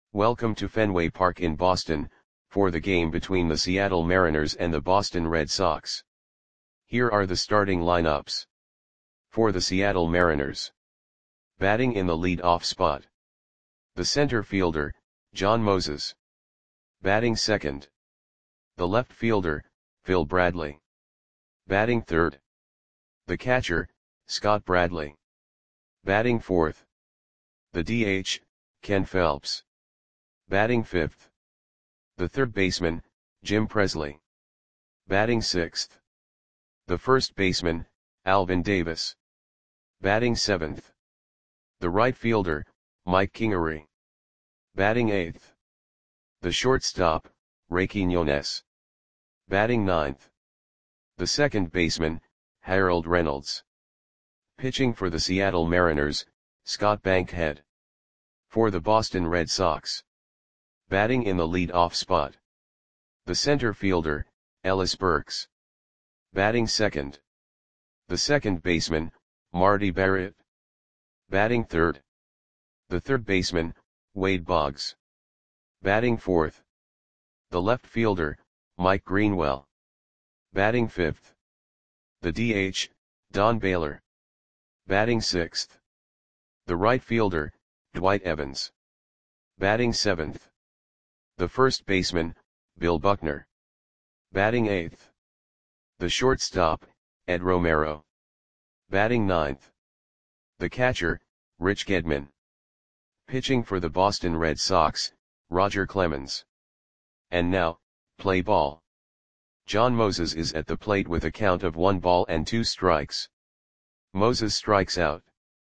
Welcome to Fenway Park in Boston, for the game between the Seattle Mariners and the Boston Red Sox. Here are the starting lineups. For the Seattle Mariners. Batting in the lead-off spot. The center fielder, John Moses. Batting second. The left fielder, Phil Bradley. Batting third. The catcher, Scott Bradley. Batting fourth. The DH, Ken Phelps. Batting fifth. The third baseman, Jim Presley. Batting sixth. The first baseman, Alvin Davis. Batting seventh. The right fielder, Mike Kingery. Batting eighth. The shortstop, Ray Quiñones. Batting ninth. The second baseman, Harold Reynolds. Pitching for the Seattle Mariners, Scott Bankhead. For the Boston Red Sox. Batting in the lead-off spot. The center fielder, Ellis Burks. Batting second. The second baseman, Marty Barrett. Batting third. The third baseman, Wade Boggs. Batting fourth. The left fielder, Mike Greenwell. Batting fifth. The DH, Don Baylor. Batting sixth. The right fielder, Dwight Evans. Batting seventh. The first baseman, Bill Buckner. Batting eighth. The shortstop, Ed Romero. Batting ninth. The catcher, Rich Gedman. Pitching for the Boston Red Sox, Roger Clemens. And now, play ball. John Moses is at the plate with a count of 1 ball and 2 strikes. Moses strikes out.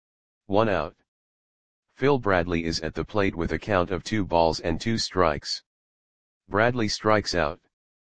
1 out. Phil Bradley is at the plate with a count of 2 balls and 2 strikes. Bradley strikes out.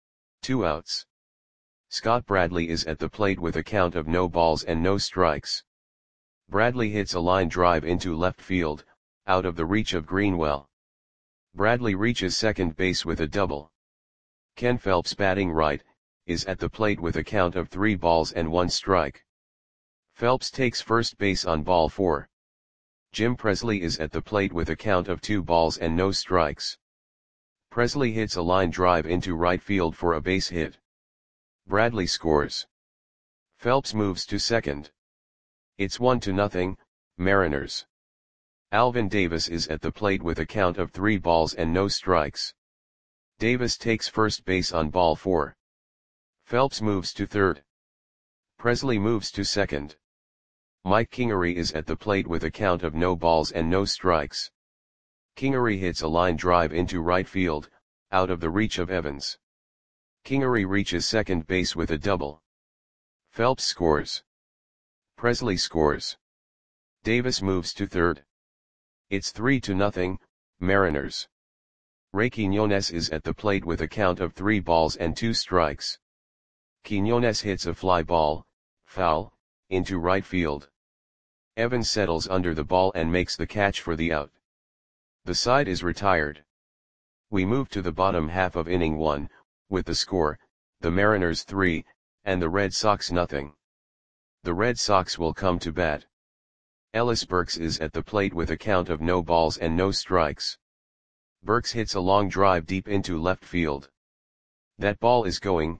2 outs. Scott Bradley is at the plate with a count of no balls and no strikes. Bradley hits a line drive into left field, out of the reach of Greenwell. Bradley reaches second base with a double. Ken Phelps, batting right, is at the plate with a count of 3 balls and 1 strike. Phelps takes first base on ball 4. Jim Presley is at the plate with a count of 2 balls and no strikes. Presley hits a line drive into right field for a base hit. Bradley scores. Phelps moves to second. It's 1-0, Mariners. Alvin Davis is at the plate with a count of 3 balls and no strikes. Davis takes first base on ball 4. Phelps moves to third. Presley moves to second. Mike Kingery is at the plate with a count of no balls and no strikes. Kingery hits a line drive into right field, out of the reach of Evans. Kingery reaches second base with a double. Phelps scores. Presley scores. Davis moves to third. It's 3-0, Mariners. Ray Quiñones is at the plate with a count of 3 balls and 2 strikes. Quiñones hits a fly ball, foul, into right field. Evans settles under the ball and makes the catch for the out. The side is retired. We move to the bottom half of inning 1, with the score, the Mariners 3, and the Red Sox 0. The Red Sox will come to bat. Ellis Burks is at the plate with a count of no balls and no strikes. Burks hits a long drive deep into left field. That ball is gone.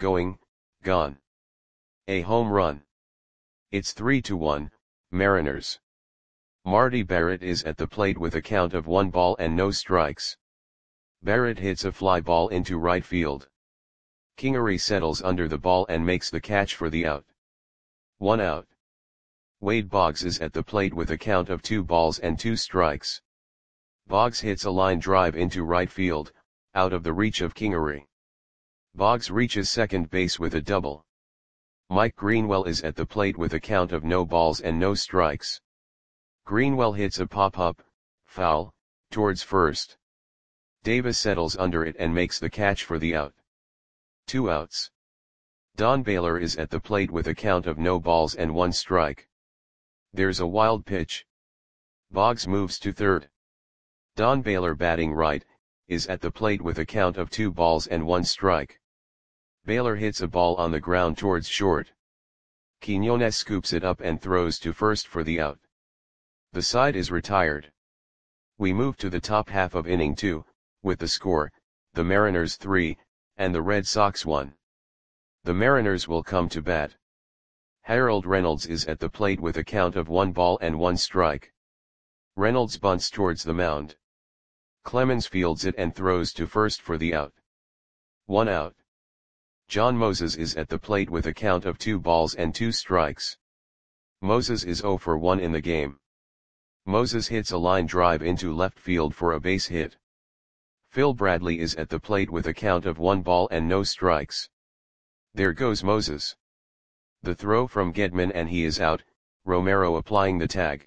A home run. It's 3-1, Mariners. Marty Barrett is at the plate with a count of 1 ball and no strikes. Barrett hits a fly ball into right field. Kingery settles under the ball and makes the catch for the out. 1 out. Wade Boggs is at the plate with a count of 2 balls and 2 strikes. Boggs hits a line drive into right field, out of the reach of Kingery. Boggs reaches second base with a double. Mike Greenwell is at the plate with a count of no balls and no strikes. Greenwell hits a pop-up, foul, towards first. Davis settles under it and makes the catch for the out. 2 outs. Don Baylor is at the plate with a count of no balls and 1 strike. There's a wild pitch. Boggs moves to third. Don Baylor, batting right, is at the plate with a count of 2 balls and 1 strike. Baylor hits a ball on the ground towards short. Quiñones scoops it up and throws to first for the out. The side is retired. We move to the top half of inning 2, with the score, the Mariners 3, and the Red Sox 1. The Mariners will come to bat. Harold Reynolds is at the plate with a count of 1 ball and 1 strike. Reynolds bunts towards the mound. Clemens fields it and throws to first for the out. 1 out. John Moses is at the plate with a count of 2 balls and 2 strikes. Moses is 0 for 1 in the game. Moses hits a line drive into left field for a base hit. Phil Bradley is at the plate with a count of 1 ball and no strikes. There goes Moses. The throw from Gedman and he is out, Romero applying the tag.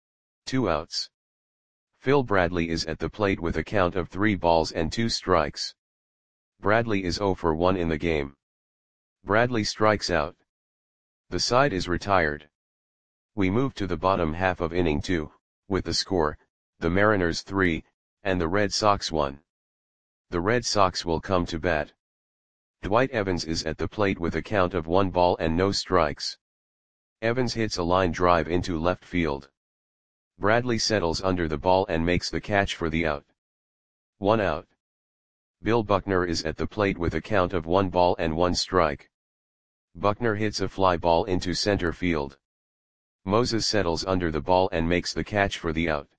2 outs. Phil Bradley is at the plate with a count of 3 balls and 2 strikes. Bradley is 0 for 1 in the game. Bradley strikes out. The side is retired. We move to the bottom half of inning 2, with the score, the Mariners 3, and the Red Sox 1. The Red Sox will come to bat. Dwight Evans is at the plate with a count of 1 ball and no strikes. Evans hits a line drive into left field. Bradley settles under the ball and makes the catch for the out. 1 out. Bill Buckner is at the plate with a count of 1 ball and 1 strike. Buckner hits a fly ball into center field. Moses settles under the ball and makes the catch for the out.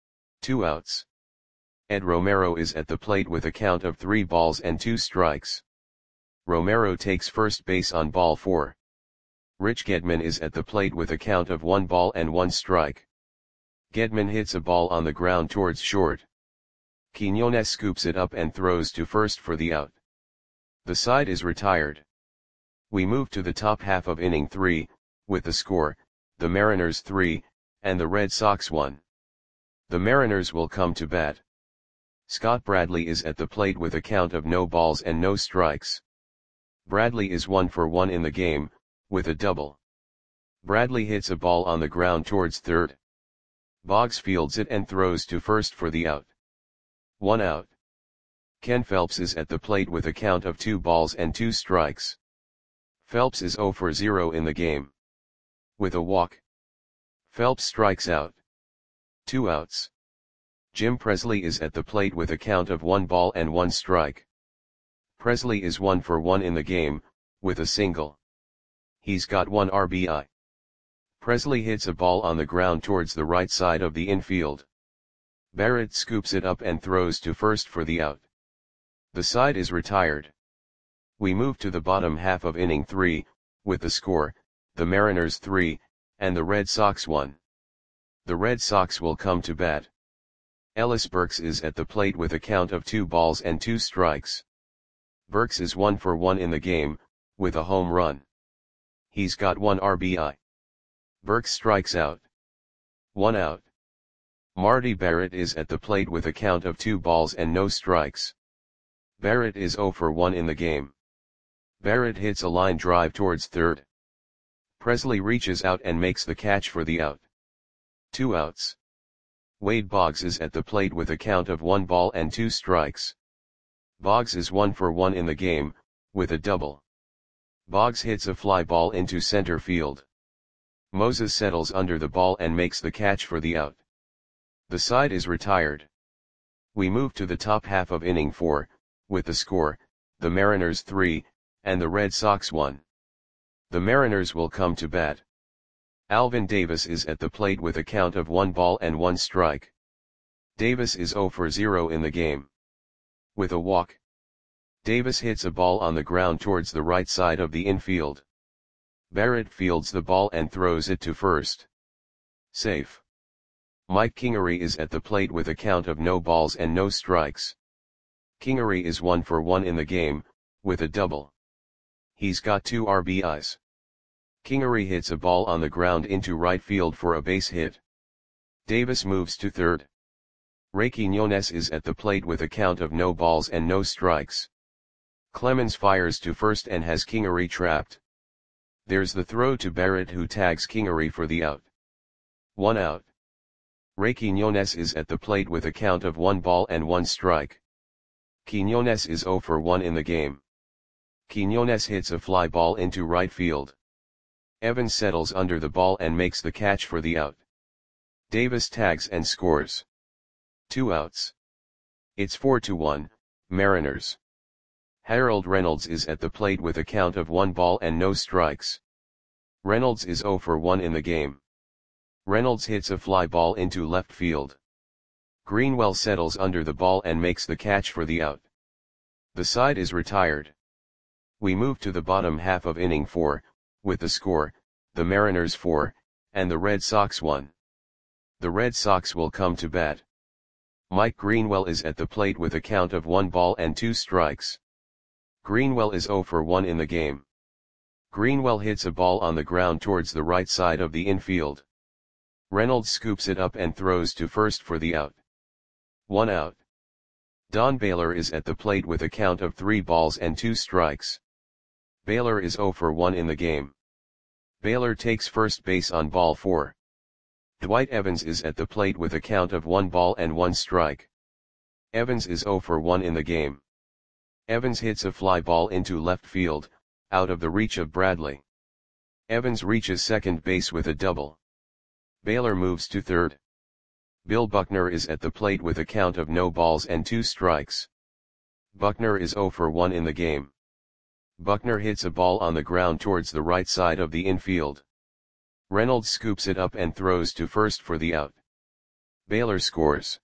2 outs. Ed Romero is at the plate with a count of 3 balls and 2 strikes. Romero takes first base on ball 4. Rich Gedman is at the plate with a count of 1 ball and 1 strike. Gedman hits a ball on the ground towards short. Quiñones scoops it up and throws to first for the out. The side is retired. We move to the top half of inning 3, with the score, the Mariners 3, and the Red Sox 1. The Mariners will come to bat. Scott Bradley is at the plate with a count of no balls and no strikes. Bradley is 1 for 1 in the game, with a double. Bradley hits a ball on the ground towards third. Boggs fields it and throws to first for the out. 1 out. Ken Phelps is at the plate with a count of 2 balls and 2 strikes. Phelps is 0 for 0 in the game. With a walk. Phelps strikes out. 2 outs. Jim Presley is at the plate with a count of 1 ball and 1 strike. Presley is 1 for 1 in the game, with a single. He's got 1 RBI. Presley hits a ball on the ground towards the right side of the infield. Barrett scoops it up and throws to first for the out. The side is retired. We move to the bottom half of inning 3, with the score, the Mariners 3, and the Red Sox 1. The Red Sox will come to bat. Ellis Burks is at the plate with a count of 2 balls and 2 strikes. Burks is 1 for 1 in the game, with a home run. He's got 1 RBI. Burks strikes out. 1 out. Marty Barrett is at the plate with a count of 2 balls and no strikes. Barrett is 0 for 1 in the game. Barrett hits a line drive towards third. Presley reaches out and makes the catch for the out. 2 outs. Wade Boggs is at the plate with a count of 1 ball and 2 strikes. Boggs is 1 for 1 in the game, with a double. Boggs hits a fly ball into center field. Moses settles under the ball and makes the catch for the out. The side is retired. We move to the top half of inning 4, with the score, the Mariners 3, and the Red Sox 1. The Mariners will come to bat. Alvin Davis is at the plate with a count of 1 ball and 1 strike. Davis is 0 for 0 in the game. With a walk. Davis hits a ball on the ground towards the right side of the infield. Barrett fields the ball and throws it to first. Safe. Mike Kingery is at the plate with a count of no balls and no strikes. Kingery is 1 for 1 in the game, with a double. He's got 2 RBIs. Kingery hits a ball on the ground into right field for a base hit. Davis moves to third. Ray Quiñones is at the plate with a count of no balls and no strikes. Clemens fires to first and has Kingery trapped. There's the throw to Barrett who tags Kingery for the out. 1 out. Ray Quiñones is at the plate with a count of 1 ball and 1 strike. Quiñones is 0 for 1 in the game. Quiñones hits a fly ball into right field. Evans settles under the ball and makes the catch for the out. Davis tags and scores. 2 outs. It's 4-1, Mariners. Harold Reynolds is at the plate with a count of 1 ball and no strikes. Reynolds is 0 for 1 in the game. Reynolds hits a fly ball into left field. Greenwell settles under the ball and makes the catch for the out. The side is retired. We move to the bottom half of inning 4, with the score, the Mariners 4, and the Red Sox 1. The Red Sox will come to bat. Mike Greenwell is at the plate with a count of 1 ball and 2 strikes. Greenwell is 0 for 1 in the game. Greenwell hits a ball on the ground towards the right side of the infield. Reynolds scoops it up and throws to first for the out. 1 out. Don Baylor is at the plate with a count of 3 balls and 2 strikes. Baylor is 0 for 1 in the game. Baylor takes first base on ball 4. Dwight Evans is at the plate with a count of 1 ball and 1 strike. Evans is 0 for 1 in the game. Evans hits a fly ball into left field, out of the reach of Bradley. Evans reaches second base with a double. Baylor moves to third. Bill Buckner is at the plate with a count of no balls and 2 strikes. Buckner is 0 for 1 in the game. Buckner hits a ball on the ground towards the right side of the infield. Reynolds scoops it up and throws to first for the out. Baylor scores.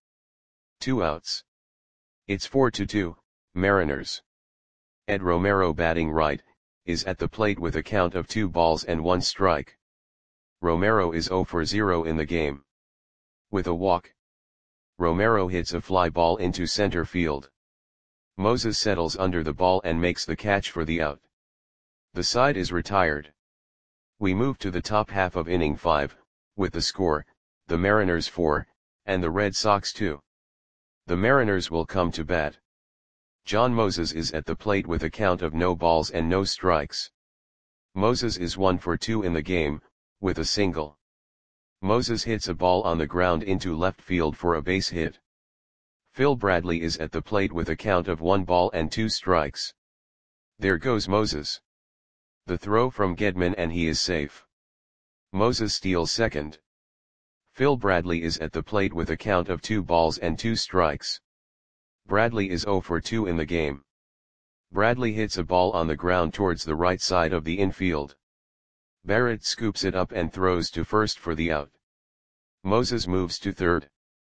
2 outs. It's 4-2, Mariners. Ed Romero, batting right, is at the plate with a count of 2 balls and 1 strike. Romero is 0 for 0 in the game. With a walk, Romero hits a fly ball into center field. Moses settles under the ball and makes the catch for the out. The side is retired. We move to the top half of inning 5, with the score, the Mariners 4, and the Red Sox 2. The Mariners will come to bat. John Moses is at the plate with a count of no balls and no strikes. Moses is 1 for 2 in the game, with a single. Moses hits a ball on the ground into left field for a base hit. Phil Bradley is at the plate with a count of 1 ball and 2 strikes. There goes Moses. The throw from Gedman and he is safe. Moses steals second. Phil Bradley is at the plate with a count of 2 balls and 2 strikes. Bradley is 0 for 2 in the game. Bradley hits a ball on the ground towards the right side of the infield. Barrett scoops it up and throws to first for the out. Moses moves to third.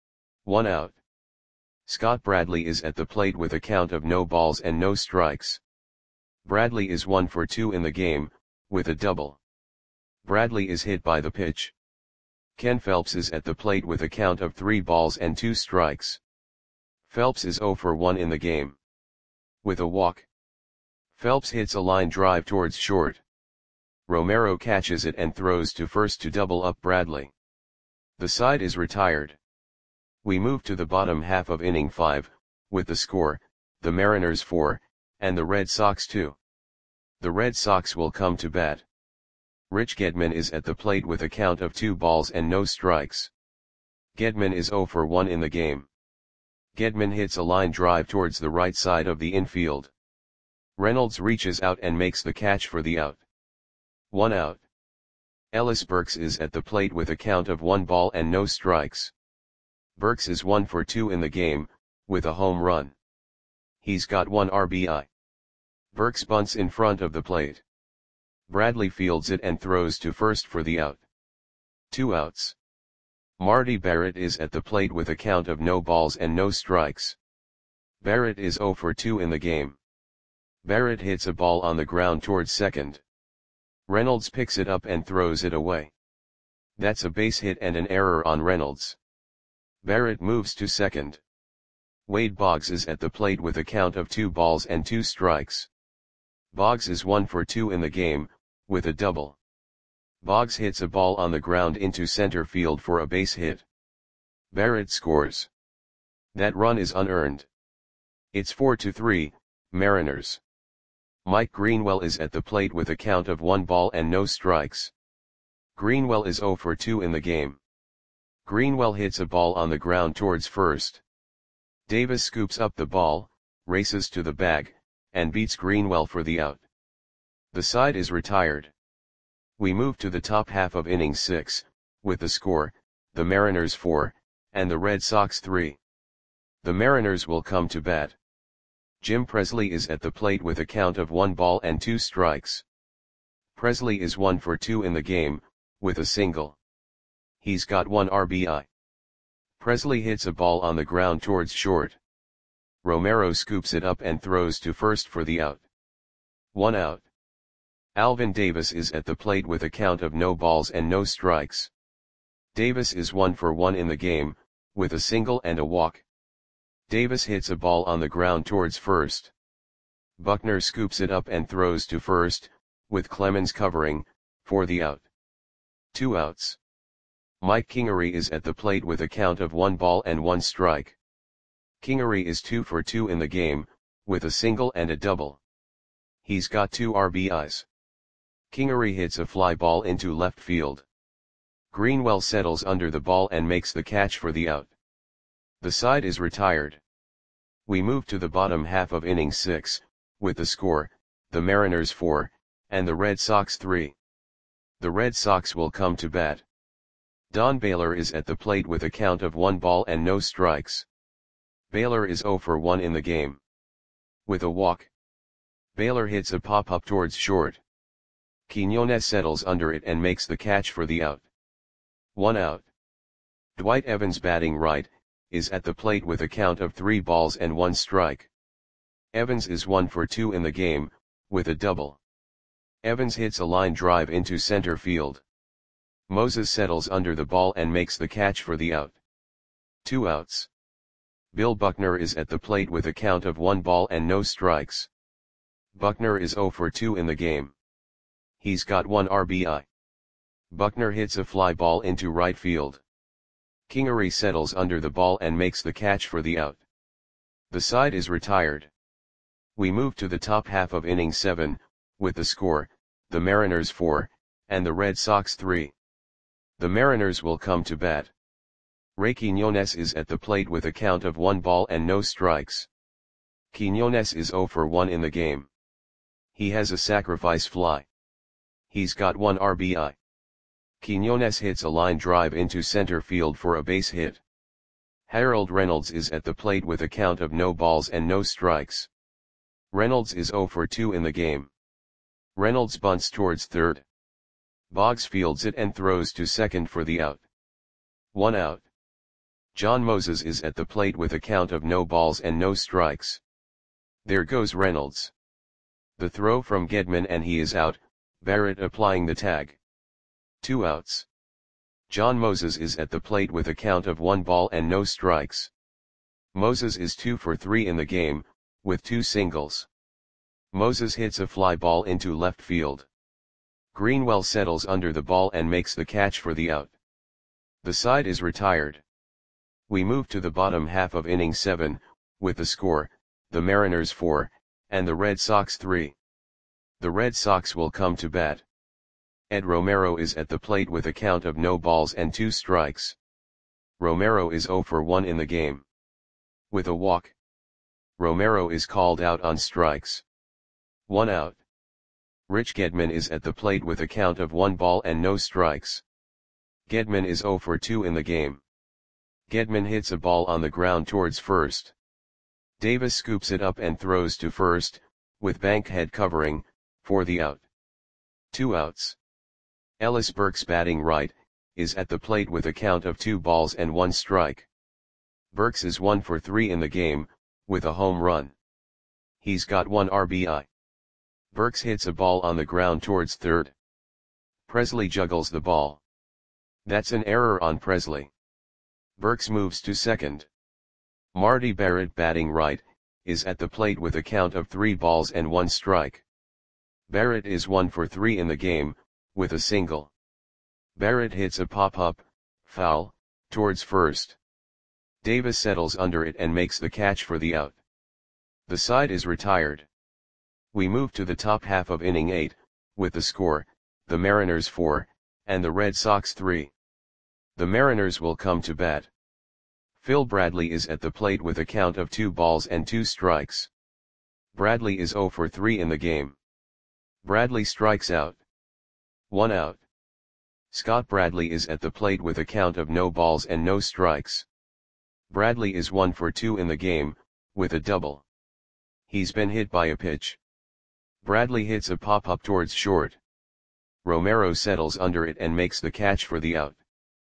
1 out. Scott Bradley is at the plate with a count of no balls and no strikes. Bradley is 1 for 2 in the game, with a double. Bradley is hit by the pitch. Ken Phelps is at the plate with a count of 3 balls and 2 strikes. Phelps is 0 for 1 in the game. With a walk, Phelps hits a line drive towards short. Romero catches it and throws to first to double up Bradley. The side is retired. We move to the bottom half of inning 5, with the score, the Mariners 4, and the Red Sox 2. The Red Sox will come to bat. Rich Gedman is at the plate with a count of 2 balls and no strikes. Gedman is 0 for 1 in the game. Gedman hits a line drive towards the right side of the infield. Reynolds reaches out and makes the catch for the out. 1 out. Ellis Burks is at the plate with a count of 1 ball and no strikes. Burks is 1 for 2 in the game, with a home run. He's got 1 RBI. Burks bunts in front of the plate. Bradley fields it and throws to first for the out. 2 outs. Marty Barrett is at the plate with a count of no balls and no strikes. Barrett is 0 for 2 in the game. Barrett hits a ball on the ground towards second. Reynolds picks it up and throws it away. That's a base hit and an error on Reynolds. Barrett moves to second. Wade Boggs is at the plate with a count of 2 balls and 2 strikes. Boggs is 1 for 2 in the game, with a double. Boggs hits a ball on the ground into center field for a base hit. Barrett scores. That run is unearned. It's 4-3, Mariners. Mike Greenwell is at the plate with a count of 1 ball and no strikes. Greenwell is 0 for 2 in the game. Greenwell hits a ball on the ground towards first. Davis scoops up the ball, races to the bag, and beats Greenwell for the out. The side is retired. We move to the top half of inning 6, with the score, the Mariners 4, and the Red Sox 3. The Mariners will come to bat. Jim Presley is at the plate with a count of 1 ball and 2 strikes. Presley is 1 for 2 in the game, with a single. He's got 1 RBI. Presley hits a ball on the ground towards short. Romero scoops it up and throws to first for the out. 1 out. Alvin Davis is at the plate with a count of no balls and no strikes. Davis is 1 for 1 in the game, with a single and a walk. Davis hits a ball on the ground towards first. Buckner scoops it up and throws to first, with Clemens covering, for the out. 2 outs. Mike Kingery is at the plate with a count of 1 ball and 1 strike. Kingery is 2 for 2 in the game, with a single and a double. He's got 2 RBIs. Kingery hits a fly ball into left field. Greenwell settles under the ball and makes the catch for the out. The side is retired. We move to the bottom half of inning 6, with the score, the Mariners 4, and the Red Sox 3. The Red Sox will come to bat. Don Baylor is at the plate with a count of 1 ball and no strikes. Baylor is 0 for 1 in the game. With a walk. Baylor hits a pop-up towards short. Quiñones settles under it and makes the catch for the out. 1 out. Dwight Evans, batting right, is at the plate with a count of 3 balls and 1 strike. Evans is 1 for 2 in the game, with a double. Evans hits a line drive into center field. Moses settles under the ball and makes the catch for the out. 2 outs. Bill Buckner is at the plate with a count of 1 ball and no strikes. Buckner is 0 for 2 in the game. He's got 1 RBI. Buckner hits a fly ball into right field. Kingery settles under the ball and makes the catch for the out. The side is retired. We move to the top half of inning 7, with the score, the Mariners 4, and the Red Sox 3. The Mariners will come to bat. Ray Quiñones is at the plate with a count of 1 ball and no strikes. Quiñones is 0 for 1 in the game. He has a sacrifice fly. He's got 1 RBI. Quiñones hits a line drive into center field for a base hit. Harold Reynolds is at the plate with a count of no balls and no strikes. Reynolds is 0 for 2 in the game. Reynolds bunts towards third. Boggs fields it and throws to second for the out. 1 out. John Moses is at the plate with a count of no balls and no strikes. There goes Reynolds. The throw from Gedman and he is out, Barrett applying the tag. 2 outs. John Moses is at the plate with a count of 1 ball and no strikes. Moses is 2 for 3 in the game, with 2 singles. Moses hits a fly ball into left field. Greenwell settles under the ball and makes the catch for the out. The side is retired. We move to the bottom half of inning 7, with the score, the Mariners 4, and the Red Sox 3. The Red Sox will come to bat. Ed Romero is at the plate with a count of no balls and 2 strikes. Romero is 0 for 1 in the game. With a walk. Romero is called out on strikes. 1 out. Rich Gedman is at the plate with a count of 1 ball and no strikes. Gedman is 0 for 2 in the game. Gedman hits a ball on the ground towards first. Davis scoops it up and throws to first, with Bankhead covering, for the out. 2 outs. Ellis Burks, batting right, is at the plate with a count of 2 balls and 1 strike. Burks is 1 for 3 in the game, with a home run. He's got 1 RBI. Burks hits a ball on the ground towards third. Presley juggles the ball. That's an error on Presley. Burks moves to second. Marty Barrett, batting right, is at the plate with a count of 3 balls and 1 strike. Barrett is 1 for 3 in the game, with a single. Barrett hits a pop-up, foul, towards first. Davis settles under it and makes the catch for the out. The side is retired. We move to the top half of inning 8, with the score, the Mariners 4, and the Red Sox 3. The Mariners will come to bat. Phil Bradley is at the plate with a count of 2 balls and 2 strikes. Bradley is 0 for 3 in the game. Bradley strikes out. 1 out. Scott Bradley is at the plate with a count of no balls and no strikes. Bradley is 1 for 2 in the game, with a double. He's been hit by a pitch. Bradley hits a pop-up towards short. Romero settles under it and makes the catch for the out.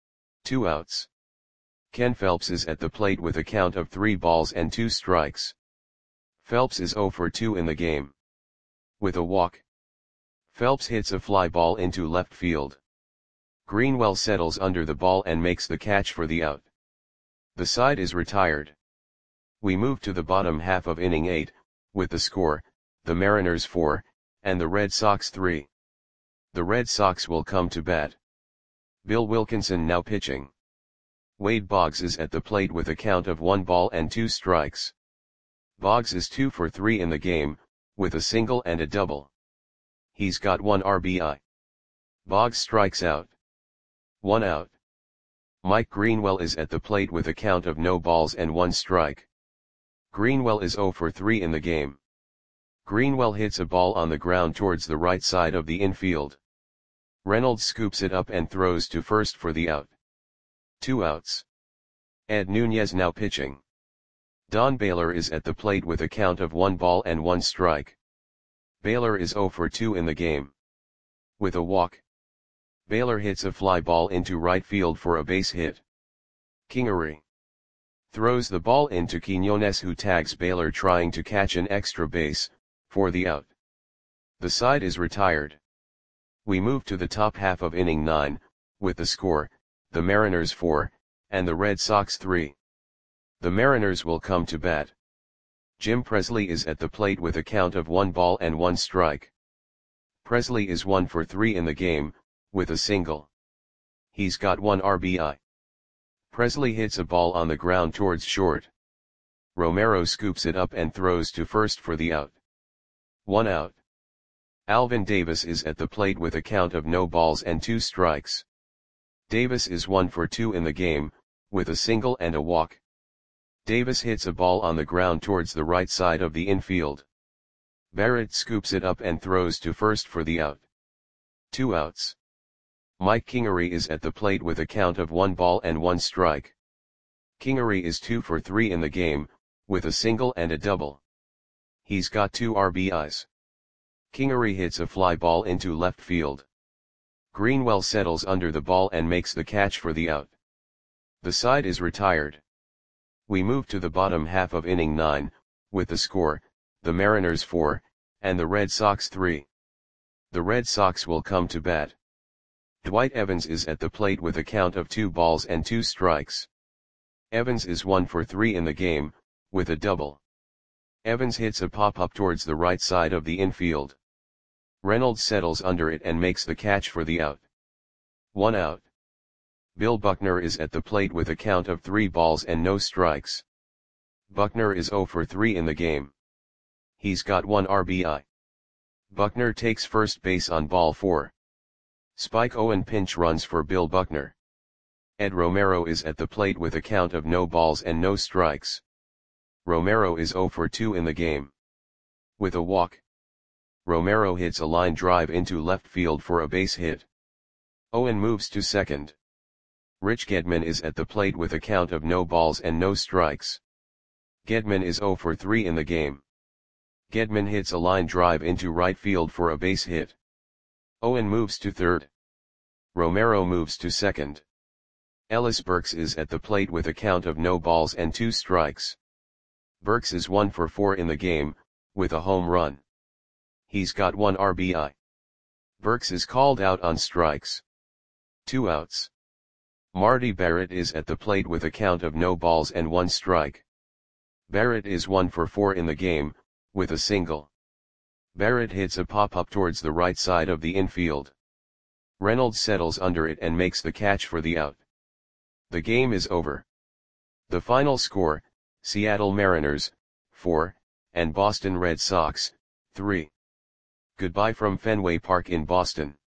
2 outs. Ken Phelps is at the plate with a count of 3 balls and 2 strikes. Phelps is 0 for 2 in the game. With a walk. Phelps hits a fly ball into left field. Greenwell settles under the ball and makes the catch for the out. The side is retired. We move to the bottom half of inning 8, with the score, the Mariners 4, and the Red Sox 3. The Red Sox will come to bat. Bill Wilkinson now pitching. Wade Boggs is at the plate with a count of 1 ball and 2 strikes. Boggs is 2 for 3 in the game, with a single and a double. He's got 1 RBI. Boggs strikes out. 1 out. Mike Greenwell is at the plate with a count of no balls and 1 strike. Greenwell is 0 for 3 in the game. Greenwell hits a ball on the ground towards the right side of the infield. Reynolds scoops it up and throws to first for the out. 2 outs. Ed Nunez now pitching. Don Baylor is at the plate with a count of 1 ball and 1 strike. Baylor is 0 for 2 in the game. With a walk. Baylor hits a fly ball into right field for a base hit. Kingery throws the ball into Quiñones, who tags Baylor trying to catch an extra base, for the out. The side is retired. We move to the top half of inning 9, with the score, the Mariners 4, and the Red Sox 3. The Mariners will come to bat. Jim Presley is at the plate with a count of 1 ball and 1 strike. Presley is 1 for 3 in the game, with a single. He's got 1 RBI. Presley hits a ball on the ground towards short. Romero scoops it up and throws to first for the out. 1 out. Alvin Davis is at the plate with a count of no balls and 2 strikes. Davis is 1 for 2 in the game, with a single and a walk. Davis hits a ball on the ground towards the right side of the infield. Barrett scoops it up and throws to first for the out. 2 outs. Mike Kingery is at the plate with a count of 1 ball and 1 strike. Kingery is 2 for 3 in the game, with a single and a double. He's got 2 RBIs. Kingery hits a fly ball into left field. Greenwell settles under the ball and makes the catch for the out. The side is retired. We move to the bottom half of inning 9, with the score, the Mariners 4, and the Red Sox 3. The Red Sox will come to bat. Dwight Evans is at the plate with a count of 2 balls and 2 strikes. Evans is 1 for 3 in the game, with a double. Evans hits a pop-up towards the right side of the infield. Reynolds settles under it and makes the catch for the out. 1 out. Bill Buckner is at the plate with a count of 3 balls and no strikes. Buckner is 0 for 3 in the game. He's got 1 RBI. Buckner takes first base on ball 4. Spike Owen pinch runs for Bill Buckner. Ed Romero is at the plate with a count of no balls and no strikes. Romero is 0 for 2 in the game. With a walk. Romero hits a line drive into left field for a base hit. Owen moves to second. Rich Gedman is at the plate with a count of no balls and no strikes. Gedman is 0 for 3 in the game. Gedman hits a line drive into right field for a base hit. Owen moves to third. Romero moves to second. Ellis Burks is at the plate with a count of no balls and 2 strikes. Burks is 1 for 4 in the game, with a home run. He's got 1 RBI. Burks is called out on strikes. 2 outs. Marty Barrett is at the plate with a count of no balls and 1 strike. Barrett is 1 for 4 in the game, with a single. Barrett hits a pop-up towards the right side of the infield. Reynolds settles under it and makes the catch for the out. The game is over. The final score, Seattle Mariners, 4, and Boston Red Sox, 3. Goodbye from Fenway Park in Boston.